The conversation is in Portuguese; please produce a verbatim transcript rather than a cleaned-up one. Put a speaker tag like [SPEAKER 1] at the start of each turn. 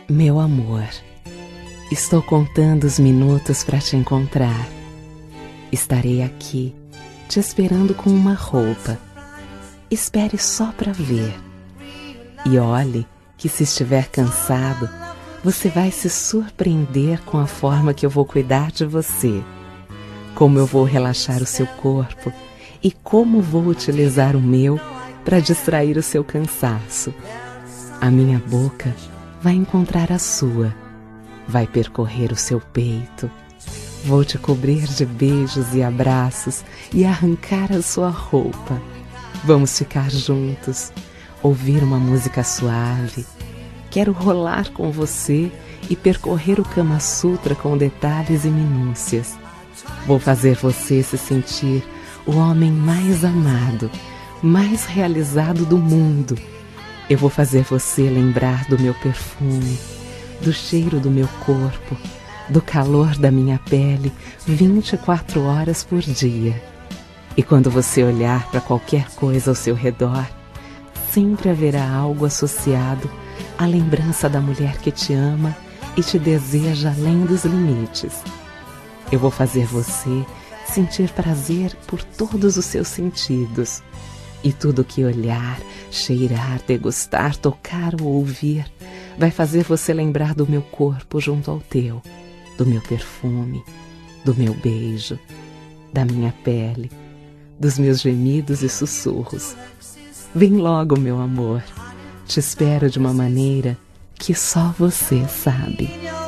[SPEAKER 1] Meu amor, estou contando os minutos para te encontrar. Estarei aqui, te esperando com uma roupa. Espere só para ver. E olhe que se estiver cansado, você vai se surpreender com a forma que eu vou cuidar de você. Como eu vou relaxar o seu corpo e como vou utilizar o meu para distrair o seu cansaço. A minha boca vai encontrar a sua, vai percorrer o seu peito. Vou te cobrir de beijos e abraços e arrancar a sua roupa. Vamos ficar juntos, ouvir uma música suave. Quero rolar com você e percorrer o Kama Sutra com detalhes e minúcias. Vou fazer você se sentir o homem mais amado, mais realizado do mundo. Eu vou fazer você lembrar do meu perfume, do cheiro do meu corpo, do calor da minha pele vinte e quatro horas por dia. E quando você olhar para qualquer coisa ao seu redor, sempre haverá algo associado à lembrança da mulher que te ama e te deseja além dos limites. Eu vou fazer você sentir prazer por todos os seus sentidos. E tudo que olhar, cheirar, degustar, tocar ou ouvir vai fazer você lembrar do meu corpo junto ao teu, do meu perfume, do meu beijo, da minha pele, dos meus gemidos e sussurros. Vem logo, meu amor. Te espero de uma maneira que só você sabe.